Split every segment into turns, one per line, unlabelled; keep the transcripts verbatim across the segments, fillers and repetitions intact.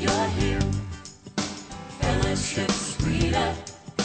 you're here. Fellowship sweeter,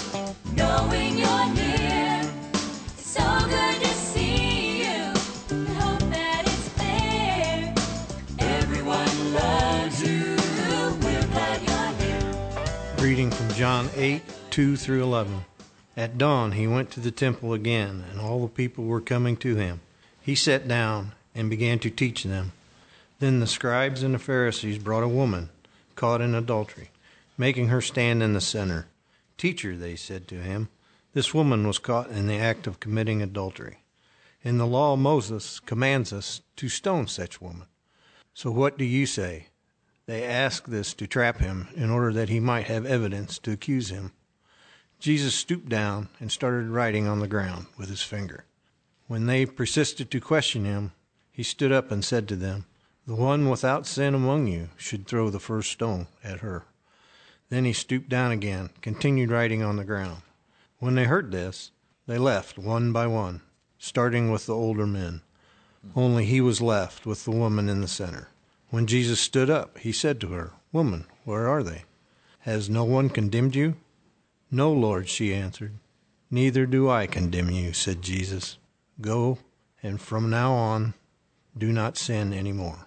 knowing you're near. It's so good to see you. We hope that it's clear. Everyone loves you. We're glad you're here.
Reading from John eight, two through eleven. At dawn he went to the temple again, and all the people were coming to him. He sat down and began to teach them. Then the scribes and the Pharisees brought a woman caught in adultery, making her stand in the center. Teacher, they said to him, this woman was caught in the act of committing adultery. In the law Moses commands us to stone such woman. So what do you say? They asked this to trap him in order that he might have evidence to accuse him. Jesus stooped down and started writing on the ground with his finger. When they persisted to question him, he stood up and said to them, the one without sin among you should throw the first stone at her. Then he stooped down again, continued writing on the ground. When they heard this, they left one by one, starting with the older men. Only he was left with the woman in the center. When Jesus stood up, he said to her, Woman, where are they? Has no one condemned you? No, Lord, she answered. Neither do I condemn you, said Jesus. Go, and from now on, do not sin anymore.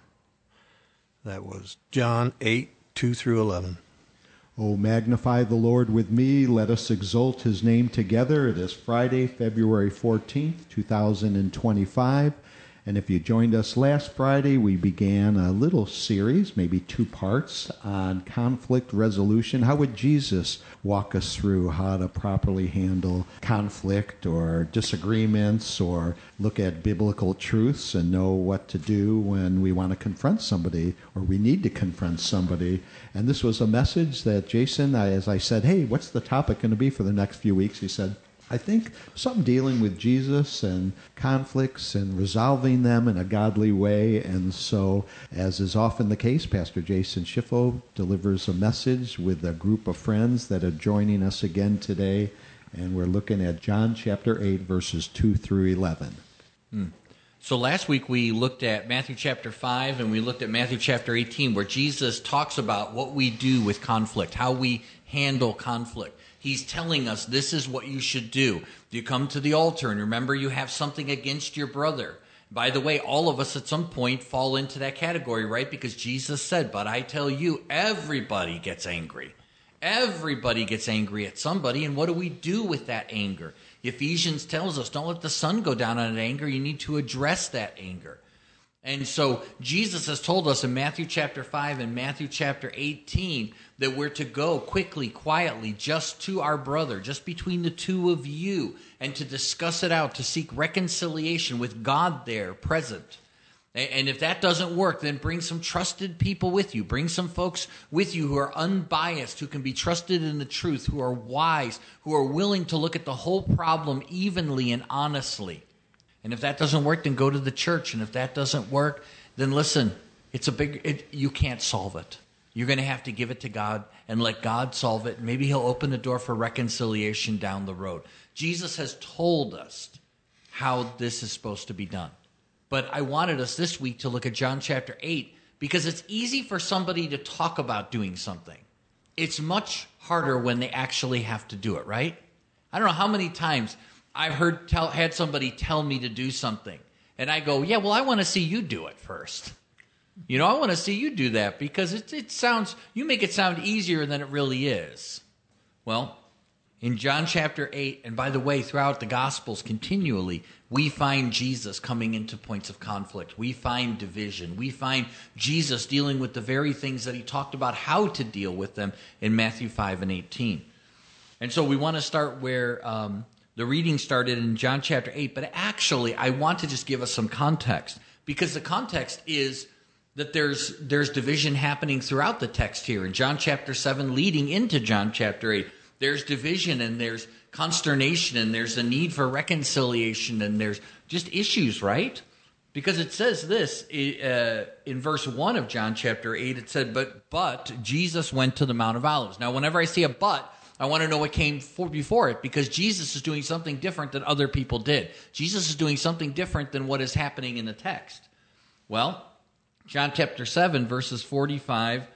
That was John eight, two through eleven.
Oh, magnify the Lord with me. Let us exalt his name together. It is Friday, February fourteenth, two thousand twenty-five. And if you joined us last Friday, we began a little series, maybe two parts, on conflict resolution. How would Jesus walk us through how to properly handle conflict or disagreements, or look at biblical truths and know what to do when we want to confront somebody or we need to confront somebody? And this was a message that Jason, as I said, hey, what's the topic going to be for the next few weeks? He said, I think something dealing with Jesus and conflicts and resolving them in a godly way. And so, as is often the case, Pastor Jason Schiffo delivers a message with a group of friends that are joining us again today. And we're looking at John chapter eight, verses two through eleven.
Hmm. So last week we looked at Matthew chapter five and we looked at Matthew chapter eighteen, where Jesus talks about what we do with conflict, how we handle conflict. He's telling us this is what you should do. You come to the altar and remember you have something against your brother. By the way, all of us at some point fall into that category, right? Because Jesus said, but I tell you, everybody gets angry. Everybody gets angry at somebody. And what do we do with that anger? Ephesians tells us, don't let the sun go down on anger. You need to address that anger. And so Jesus has told us in Matthew chapter five and Matthew chapter eighteen that we're to go quickly, quietly, just to our brother, just between the two of you, and to discuss it out, to seek reconciliation with God there present. And if that doesn't work, then bring some trusted people with you. Bring some folks with you who are unbiased, who can be trusted in the truth, who are wise, who are willing to look at the whole problem evenly and honestly. And if that doesn't work, then go to the church. And if that doesn't work, then listen, it's a big, it, you can't solve it. You're going to have to give it to God and let God solve it. Maybe he'll open the door for reconciliation down the road. Jesus has told us how this is supposed to be done. But I wanted us this week to look at John chapter eight, because it's easy for somebody to talk about doing something. It's much harder when they actually have to do it, right? I don't know how many times I've heard tell, had somebody tell me to do something, and I go, yeah, well, I want to see you do it first. You know, I want to see you do that because it, it sounds, you make it sound easier than it really is. Well, in John chapter eight, and by the way, throughout the Gospels continually, we find Jesus coming into points of conflict. We find division. We find Jesus dealing with the very things that he talked about how to deal with them in Matthew five and eighteen. And so we want to start where um, the reading started in John chapter eight, but actually I want to just give us some context, because the context is that there's there's division happening throughout the text here. In John chapter seven, leading into John chapter eight, there's division and there's consternation and there's a need for reconciliation and there's just issues, right? Because it says this uh, in verse one of John chapter eight, it said, but, but Jesus went to the Mount of Olives. Now, whenever I see a but, I want to know what came for, before it, because Jesus is doing something different than other people did. Jesus is doing something different than what is happening in the text. Well, John chapter seven, verses forty-five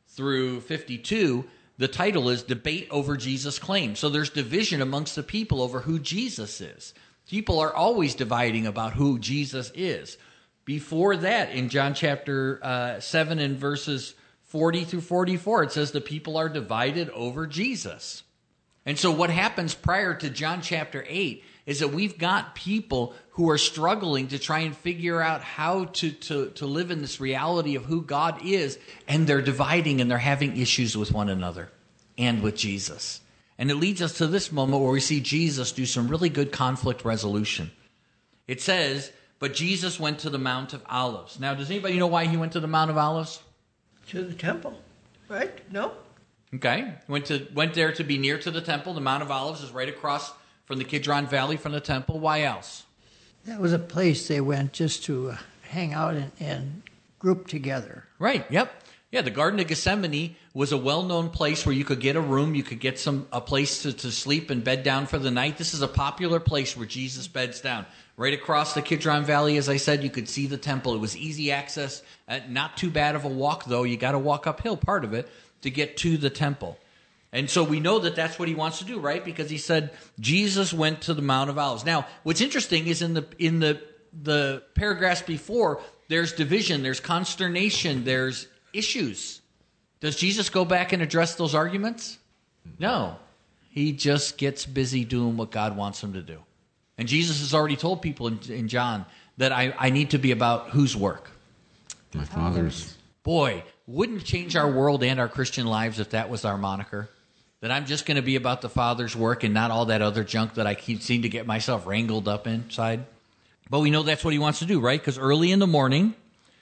through fifty-two, the title is Debate Over Jesus' Claim. So there's division amongst the people over who Jesus is. People are always dividing about who Jesus is. Before that, in John chapter uh, seven and verses forty through forty-four, it says the people are divided over Jesus. And so what happens prior to John chapter eight is that we've got people who are struggling to try and figure out how to, to, to live in this reality of who God is, and they're dividing and they're having issues with one another and with Jesus. And it leads us to this moment where we see Jesus do some really good conflict resolution. It says, but Jesus went to the Mount of Olives. Now, does anybody know why he went to the Mount of Olives?
To the temple, right? No?
Okay. Went to went there to be near to the temple. The Mount of Olives is right across from the Kidron Valley from the temple. Why else?
That was a place they went just to uh, hang out and, and group together.
Right. Yep. Yeah, the Garden of Gethsemane was a well-known place where you could get a room, you could get some a place to, to sleep and bed down for the night. This is a popular place where Jesus beds down. Right across the Kidron Valley, as I said, you could see the temple. It was easy access. Uh, not too bad of a walk, though. You got to walk uphill, part of it, to get to the temple. And so we know that that's what he wants to do, right? Because he said Jesus went to the Mount of Olives. Now, what's interesting is in the in the the paragraphs before, there's division, there's consternation, there's issues. Does Jesus go back and address those arguments? No. He just gets busy doing what God wants him to do. And Jesus has already told people in, in John that I, I need to be about whose work?
My Father's.
Boy, wouldn't it change our world and our Christian lives if that was our moniker? That I'm just going to be about the Father's work and not all that other junk that I keep seem to get myself wrangled up inside. But we know that's what he wants to do, right? Because early in the morning,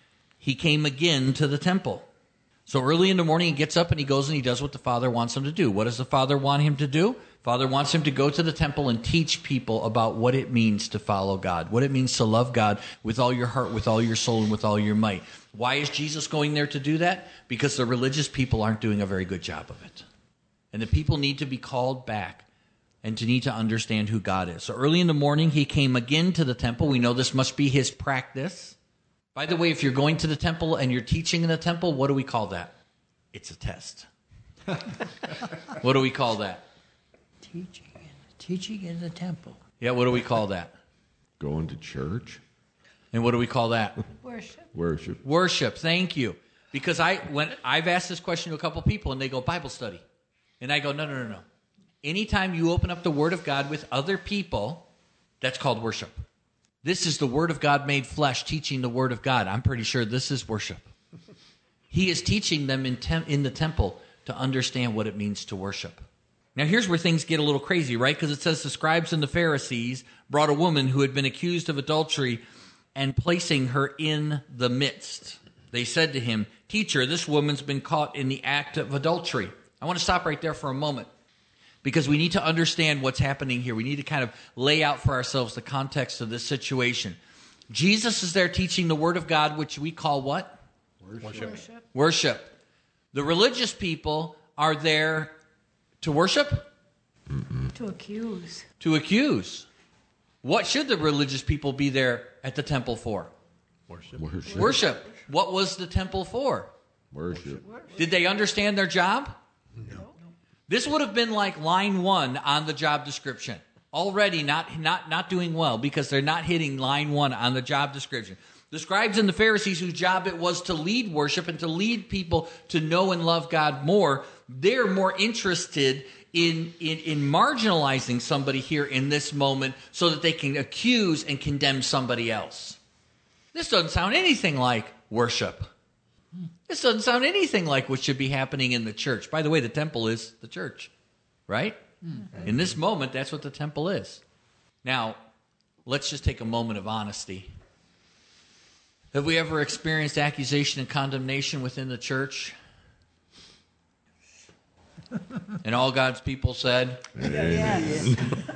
he came again to the temple. So early in the morning, he gets up and he goes and he does what the Father wants him to do. What does the Father want him to do? Father wants him to go to the temple and teach people about what it means to follow God, what it means to love God with all your heart, with all your soul, and with all your might. Why is Jesus going there to do that? Because the religious people aren't doing a very good job of it. And the people need to be called back and to need to understand who God is. So early in the morning, he came again to the temple. We know this must be his practice. By the way, if you're going to the temple and you're teaching in the temple, what do we call that? It's a test. What do we call that?
Teaching in, teaching in the temple.
Yeah, what do we call that?
Going to church.
And what do we call that?
Worship.
Worship.
Worship. Thank you. Because I when I've asked this question to a couple people and they go, Bible study. And I go, no, no, no, no. Anytime you open up the Word of God with other people, that's called worship. This is the Word of God made flesh, teaching the Word of God. I'm pretty sure this is worship. He is teaching them in, tem- in the temple to understand what it means to worship. Now, here's where things get a little crazy, right? Because it says the scribes and the Pharisees brought a woman who had been accused of adultery and placing her in the midst. They said to him, Teacher, this woman's been caught in the act of adultery. I want to stop right there for a moment because we need to understand what's happening here. We need to kind of lay out for ourselves the context of this situation. Jesus is there teaching the Word of God, which we call what?
Worship.
Worship. The religious people are there to worship?
To accuse.
To accuse. What should the religious people be there at the temple for?
Worship. Worship.
Worship. What was the temple for?
Worship.
Did they understand their job?
No.
This would have been like line one on the job description. Already not, not, not doing well because they're not hitting line one on the job description. The scribes and the Pharisees, whose job it was to lead worship and to lead people to know and love God more, they're more interested in, in, in marginalizing somebody here in this moment so that they can accuse and condemn somebody else. This doesn't sound anything like worship. This doesn't sound anything like what should be happening in the church. By the way, the temple is the church, right? Mm-hmm. In this moment, that's what the temple is. Now, let's just take a moment of honesty. Have we ever experienced accusation and condemnation within the church? And all God's people said?
Yes.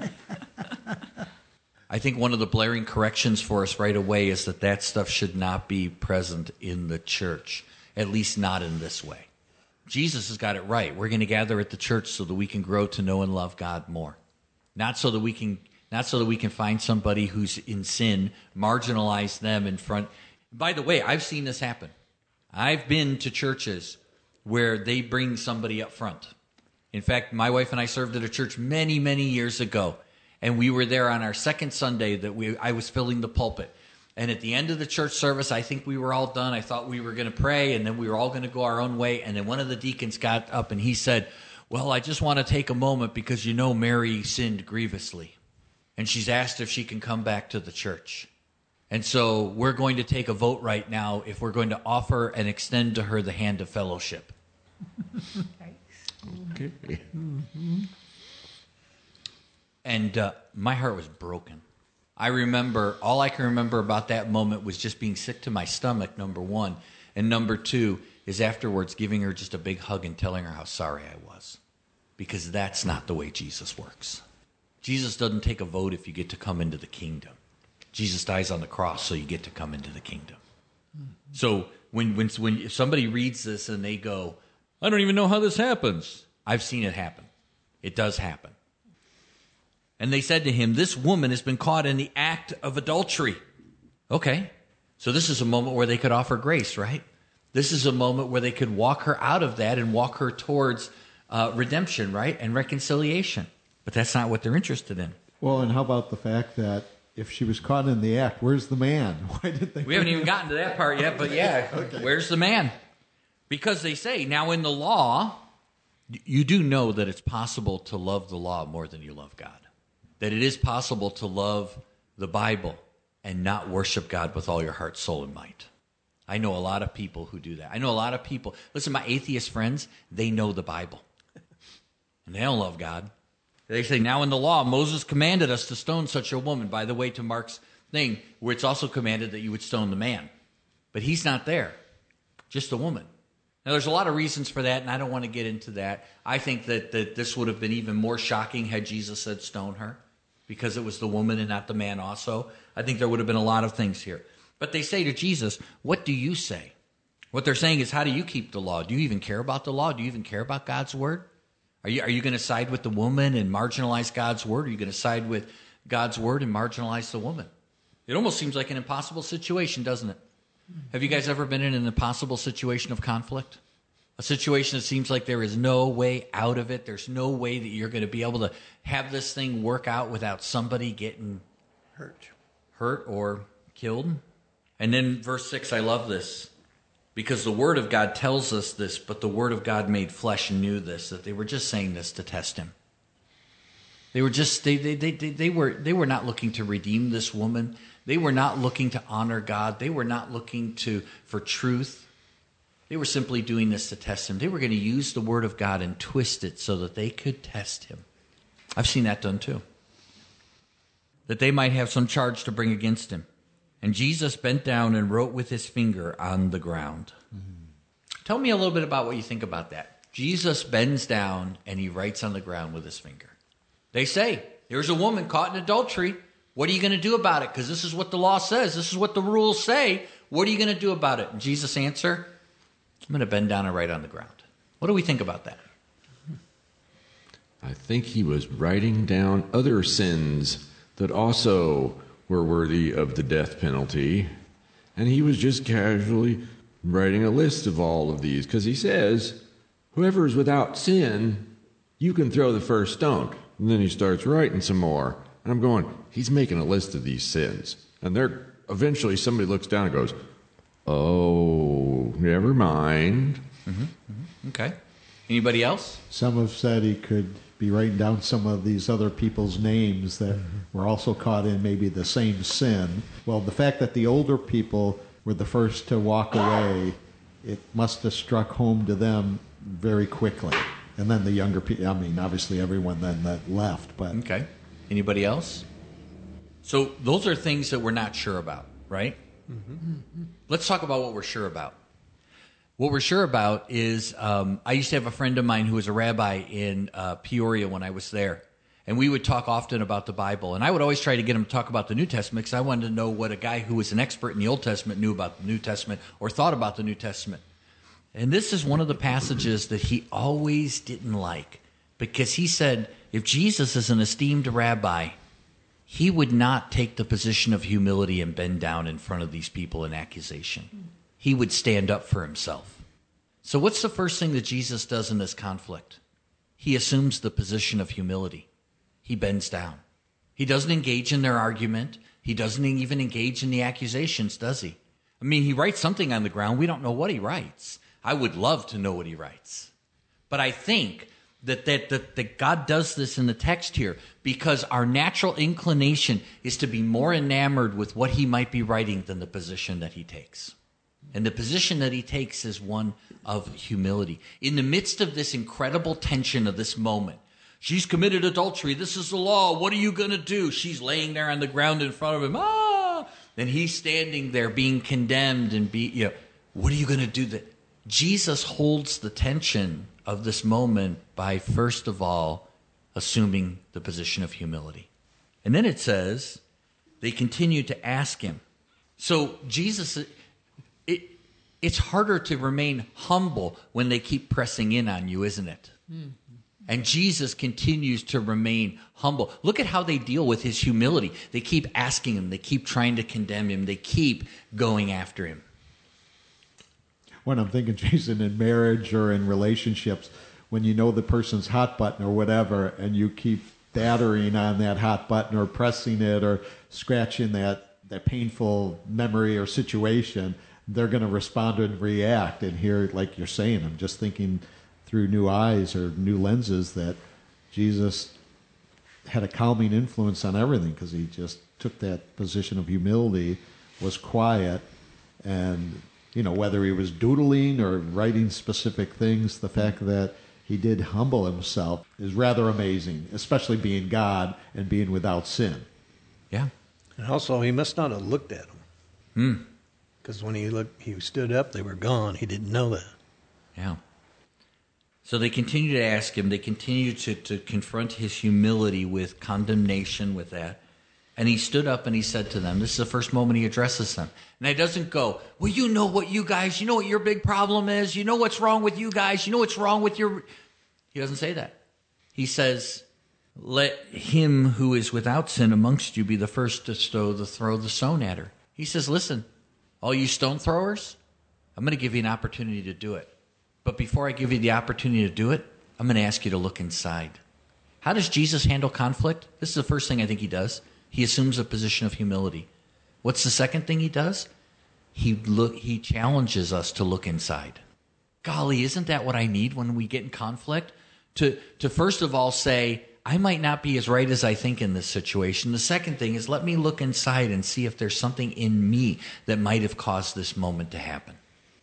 I think one of the blaring corrections for us right away is that that stuff should not be present in the church, at least not in this way. Jesus has got it right. We're going to gather at the church so that we can grow to know and love God more. Not so that we can, not so that we can find somebody who's in sin, marginalize them in front. By the way, I've seen this happen. I've been to churches where they bring somebody up front. In fact, my wife and I served at a church many, many years ago, and we were there on our second Sunday that we I was filling the pulpit. And at the end of the church service, I think we were all done. I thought we were going to pray, and then we were all going to go our own way. And then one of the deacons got up, and he said, well, I just want to take a moment because you know Mary sinned grievously. And she's asked if she can come back to the church. And so we're going to take a vote right now if we're going to offer and extend to her the hand of fellowship.
Okay.
And uh, my heart was broken. I remember, all I can remember about that moment was just being sick to my stomach, number one. And number two is afterwards giving her just a big hug and telling her how sorry I was. Because that's not the way Jesus works. Jesus doesn't take a vote if you get to come into the kingdom. Jesus dies on the cross so you get to come into the kingdom. Mm-hmm. So when, when, when if somebody reads this and they go, I don't even know how this happens. I've seen it happen. It does happen. And they said to him, this woman has been caught in the act of adultery. Okay. So this is a moment where they could offer grace, right? This is a moment where they could walk her out of that and walk her towards uh, redemption, right? And reconciliation. But that's not what they're interested in.
Well, and how about the fact that if she was caught in the act, where's the man? Why did they?
We haven't even gotten to that part yet, but yeah, okay. Where's the man? Because they say, now in the law, you do know that it's possible to love the law more than you love God. That it is possible to love the Bible and not worship God with all your heart, soul, and might. I know a lot of people who do that. I know a lot of people. Listen, my atheist friends, they know the Bible. And they don't love God. They say, now in the law, Moses commanded us to stone such a woman. By the way, to Mark's thing, where it's also commanded that you would stone the man. But he's not there. Just the woman. Now, there's a lot of reasons for that, and I don't want to get into that. I think that, that this would have been even more shocking had Jesus said stone her. Because it was the woman and not the man also. I think there would have been a lot of things here. But they say to Jesus, what do you say? What they're saying is, how do you keep the law? Do you even care about the law? Do you even care about God's word? Are you, are you going to side with the woman and marginalize God's word? Or are you going to side with God's word and marginalize the woman? It almost seems like an impossible situation, doesn't it? Have you guys ever been in an impossible situation of conflict? A situation that seems like there is no way out of it. There's no way that you're going to be able to have this thing work out without somebody getting
Hurt.
hurt or killed. And then verse six, I love this. Because the Word of God tells us this, but the Word of God made flesh and knew this, that they were just saying this to test him. They were just, they, they, they, they, they were, they were not looking to redeem this woman. They were not looking to honor God. They were not looking to for truth. They were simply doing this to test him. They were going to use the Word of God and twist it so that they could test him. I've seen that done too. That they might have some charge to bring against him. And Jesus bent down and wrote with his finger on the ground. Mm-hmm. Tell me a little bit about what you think about that. Jesus bends down and he writes on the ground with his finger. They say, there's a woman caught in adultery. What are you going to do about it? Because this is what the law says. This is what the rules say. What are you going to do about it? And Jesus answered, I'm going to bend down and write on the ground. What do we think about that?
I think he was writing down other sins that also were worthy of the death penalty. And he was just casually writing a list of all of these. Because he says, whoever is without sin, you can throw the first stone. And then he starts writing some more. And I'm going, he's making a list of these sins. And they're eventually somebody looks down and goes, oh, never mind.
Mm-hmm. Mm-hmm. Okay. Anybody else?
Some have said he could be writing down some of these other people's names that mm-hmm. were also caught in maybe the same sin. Well, the fact that the older people were the first to walk away, it must have struck home to them very quickly. And then the younger people, I mean, obviously everyone then that left. But
okay. Anybody else? So those are things that we're not sure about, right? Mm-hmm. Let's talk about what we're sure about. What we're sure about is um, I used to have a friend of mine who was a rabbi in uh, Peoria when I was there. And we would talk often about the Bible. And I would always try to get him to talk about the New Testament because I wanted to know what a guy who was an expert in the Old Testament knew about the New Testament or thought about the New Testament. And this is one of the passages that he always didn't like because he said, if Jesus is an esteemed rabbi, he would not take the position of humility and bend down in front of these people in accusation. He would stand up for himself. So what's the first thing that Jesus does in this conflict? He assumes the position of humility. He bends down. He doesn't engage in their argument. He doesn't even engage in the accusations, does he? I mean, he writes something on the ground. We don't know what he writes. I would love to know what he writes. But I think that, that, that, that God does this in the text here because our natural inclination is to be more enamored with what he might be writing than the position that he takes. And the position that he takes is one of humility. In the midst of this incredible tension of this moment, she's committed adultery. This is the law. What are you going to do? She's laying there on the ground in front of him. Ah! And he's standing there being condemned and be, you know, what are you going to do? That Jesus holds the tension of this moment by, first of all, assuming the position of humility. And then it says they continue to ask him. So Jesus, it, it's harder to remain humble when they keep pressing in on you, isn't it? Mm. And Jesus continues to remain humble. Look at how they deal with his humility. They keep asking him. They keep trying to condemn him. They keep going after him.
When I'm thinking, Jason, in marriage or in relationships, when you know the person's hot button or whatever, and you keep battering on that hot button or pressing it or scratching that, that painful memory or situation, they're going to respond and react. And here, like you're saying, I'm just thinking through new eyes or new lenses that Jesus had a calming influence on everything because he just took that position of humility, was quiet, and, you know, whether he was doodling or writing specific things, the fact that he did humble himself is rather amazing, especially being God and being without sin.
Yeah.
And also, he must not have looked at them. Because
Hmm.
when he looked, he stood up, they were gone. He didn't know that.
Yeah. So they continue to ask him. They continue to, to confront his humility with condemnation with that. And he stood up and he said to them, this is the first moment he addresses them. And he doesn't go, well, you know what you guys, you know what your big problem is? You know what's wrong with you guys? You know what's wrong with your... He doesn't say that. He says, let him who is without sin amongst you be the first to throw the, throw the stone at her. He says, listen, all you stone throwers, I'm going to give you an opportunity to do it. But before I give you the opportunity to do it, I'm going to ask you to look inside. How does Jesus handle conflict? This is the first thing I think he does. He assumes a position of humility. What's the second thing he does? He look. He challenges us to look inside. Golly, isn't that what I need when we get in conflict? To, to first of all say, I might not be as right as I think in this situation. The second thing is let me look inside and see if there's something in me that might have caused this moment to happen.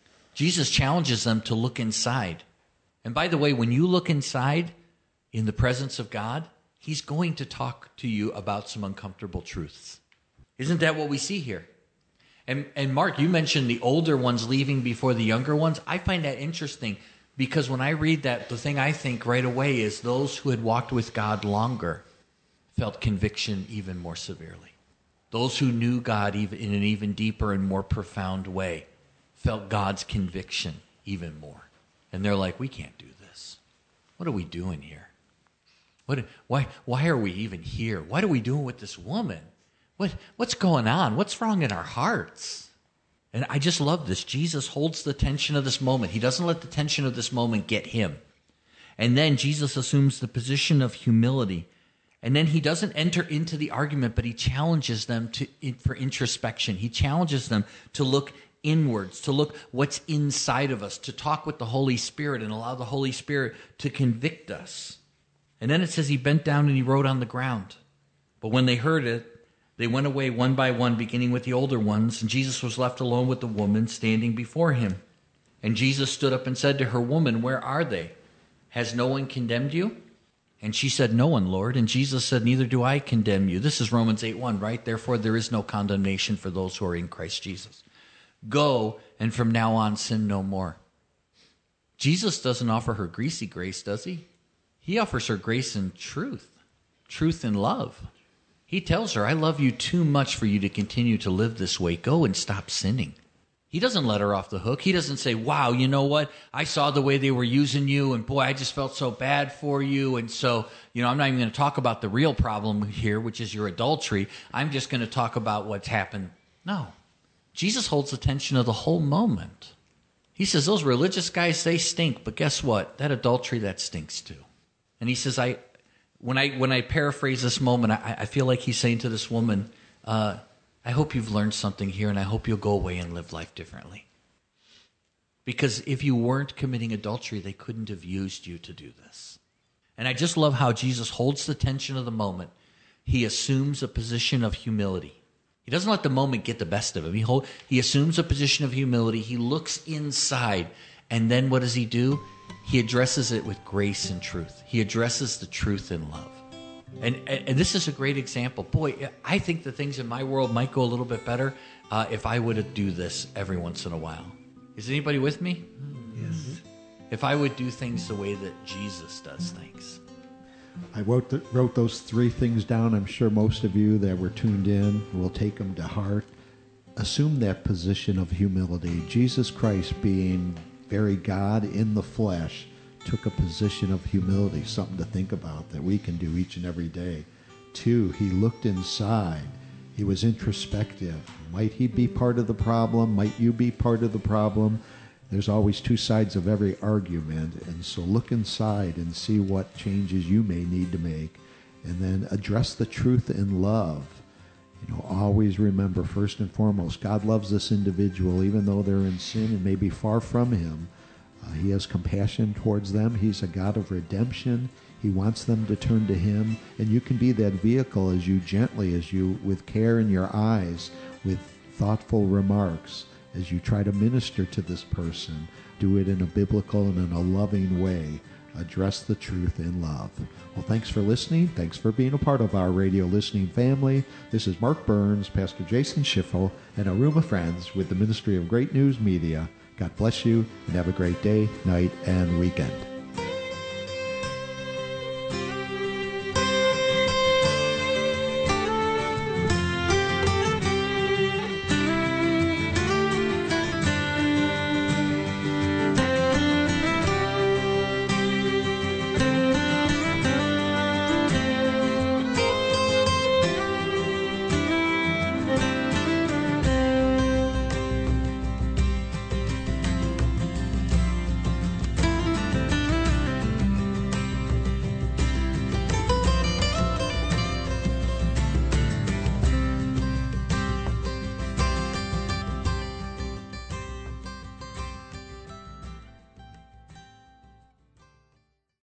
Jesus challenges them to look inside. And by the way, when you look inside in the presence of God, he's going to talk to you about some uncomfortable truths. Isn't that what we see here? And, and Mark, you mentioned the older ones leaving before the younger ones. I find that interesting because when I read that, the thing I think right away is those who had walked with God longer felt conviction even more severely. Those who knew God even in an even deeper and more profound way felt God's conviction even more. And they're like, we can't do this. What are we doing here? What, why, why are we even here? What are we doing with this woman? What, what's going on? What's wrong in our hearts? And I just love this. Jesus holds the tension of this moment. He doesn't let the tension of this moment get him. And then Jesus assumes the position of humility. And then he doesn't enter into the argument, but he challenges them to for introspection. He challenges them to look inwards, to look what's inside of us, to talk with the Holy Spirit and allow the Holy Spirit to convict us. And then it says he bent down and he wrote on the ground. But when they heard it, they went away one by one, beginning with the older ones, and Jesus was left alone with the woman standing before him. And Jesus stood up and said to her, woman, where are they? Has no one condemned you? And she said, no one, Lord. And Jesus said, neither do I condemn you. This is Romans eight one, right? Therefore, there is no condemnation for those who are in Christ Jesus. Go, and from now on, sin no more. Jesus doesn't offer her greasy grace, does he? He offers her grace and truth, truth and love. He tells her, I love you too much for you to continue to live this way. Go and stop sinning. He doesn't let her off the hook. He doesn't say, wow, you know what? I saw the way they were using you, and boy, I just felt so bad for you. And so, you know, I'm not even going to talk about the real problem here, which is your adultery. I'm just going to talk about what's happened. No. Jesus holds the tension of the whole moment. He says, those religious guys, they stink, but guess what? That adultery, that stinks too. And he says, I, when I when I paraphrase this moment, I, I feel like he's saying to this woman, uh, I hope you've learned something here, and I hope you'll go away and live life differently. Because if you weren't committing adultery, they couldn't have used you to do this. And I just love how Jesus holds the tension of the moment. He assumes a position of humility. He doesn't let the moment get the best of him. He, hold, he assumes a position of humility. He looks inside. And then what does he do? He addresses it with grace and truth. He addresses the truth in love. And, and, and this is a great example. Boy, I think the things in my world might go a little bit better uh, if I would do this every once in a while. Is anybody with me?
Yes.
If I would do things the way that Jesus does things.
I wrote, the, wrote those three things down. I'm sure most of you that were tuned in will take them to heart. Assume that position of humility. Jesus Christ, being very God in the flesh, took a position of humility, something to think about that we can do each and every day. Two, he looked inside. He was introspective. Might he be part of the problem? Might you be part of the problem? There's always two sides of every argument, and so look inside and see what changes you may need to make, and then address the truth in love. You know, always remember, first and foremost, God loves this individual, even though they're in sin and may be far from him. Uh, he has compassion towards them. He's a God of redemption. He wants them to turn to him, and you can be that vehicle as you gently, as you, with care in your eyes, with thoughtful remarks, as you try to minister to this person. Do it in a biblical and in a loving way. Address the truth in love. Well, thanks for listening. Thanks for being a part of our radio listening family. This is Mark Burns, Pastor Jason Schiffel, and a room of friends with the Ministry of Great News Media. God bless you, and have a great day, night, and weekend.